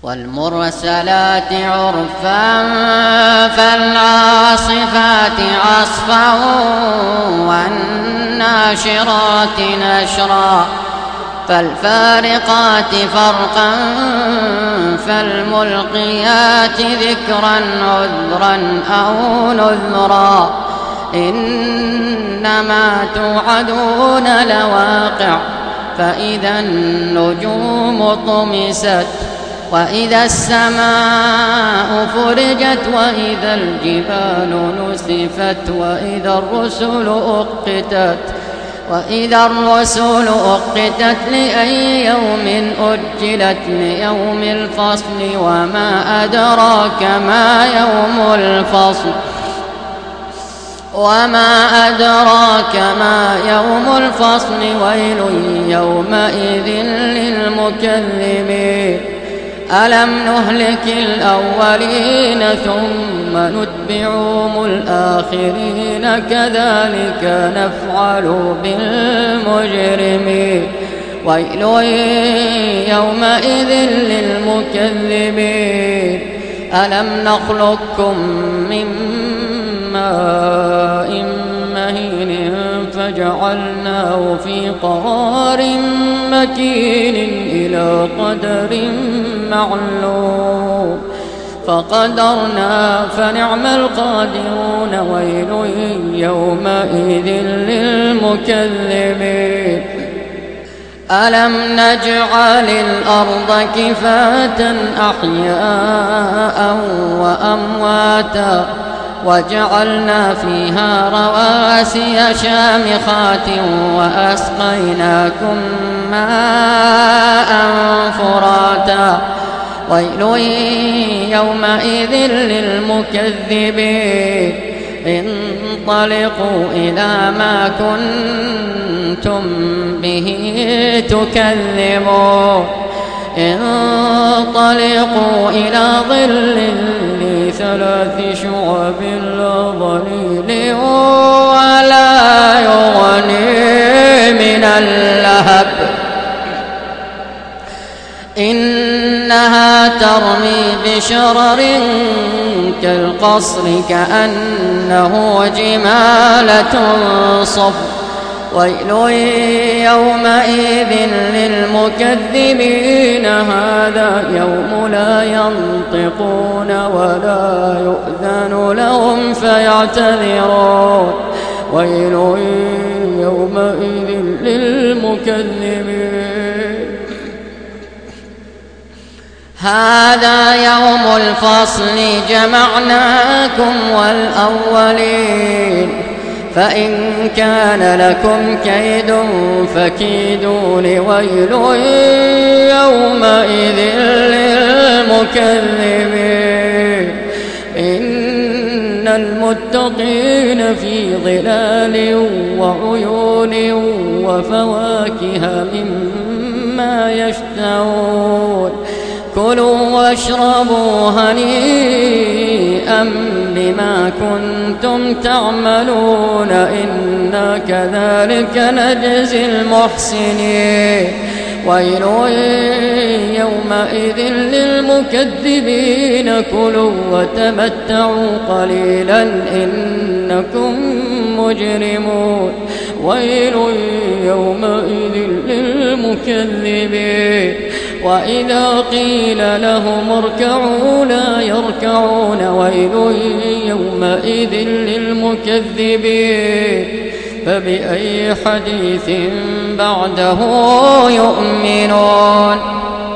والمرسلات عرفا فالعاصفات عصفا والناشرات نشرا فالفارقات فرقا فالملقيات ذكرا عذرا أو نذرا إنما توعدون لواقع فإذا النجوم طمست وإذا السماء فرجت وإذا الجبال نسفت وإذا الرسل أقتت لأي يوم أجلت ليوم الفصل وما أدراك ما يوم الفصل ويل يومئذ للمكذبين ألم نهلك الأولين ثم نتبعهم الآخرين كذلك نفعل بالمجرمين ويل يومئذ للمكذبين ألم نخلقكم من ماء مهين فجعلناه في قرار مكين إلى قدر معلوم فقدرنا فنعم القادرون ويل يومئذ للمكذبين ألم نجعل الأرض كفاة أحياء وأمواتا وجعلنا فيها رواسي شامخات وأسقيناكم ماء فراتا ويل يومئذ للمكذبين انطلقوا إلى ما كنتم به تكذبون انطلقوا إلى ظل ذي 3 شعب لا ظليل ولا يغني من اللهب إنها ترمي بشرر كالقصر كأنه جمالة صفر ويل يومئذ للمكذبين هذا يوم لا ينطقون ولا يؤذن لهم فيعتذرون ويل يومئذ للمكذبين هذا يوم الفصل جمعناكم والأولين فإن كان لكم كيد فكيدون ويل يومئذ للمكذبين إن المتقين في ظلال وعيون وفواكه مما يشتهون كلوا واشربوا هنيئا بما كنتم تعملون إنا كذلك نجزي المحسنين ويل يومئذ للمكذبين كلوا وتمتعوا قليلا إنكم مجرمون ويل يومئذ للمكذبين وإذا قيل لهم اركعوا لا يركعون ويل يومئذ للمكذبين فبأي حديث بعده يؤمنون